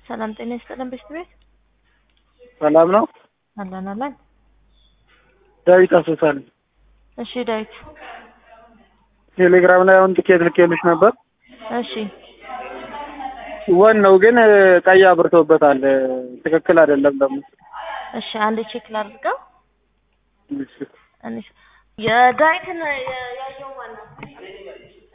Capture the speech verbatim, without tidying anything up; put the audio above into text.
ሰላም ጤና ይስጥልን በስትቤት ሰላም ነው አላና አላን ዳዊት አሰሳል እሺ ዳዊት ቴሌግራም ላይ አሁን ትኬት ልኬልሽ ነበር እሺ ወን ነው ግን ቀይ አብርቶበታል ትክክል አይደለም ደግሞ እሺ አንዴ ቼክ ላድርገው እሺ እሺ የዳዊትን ያየው ማን ነው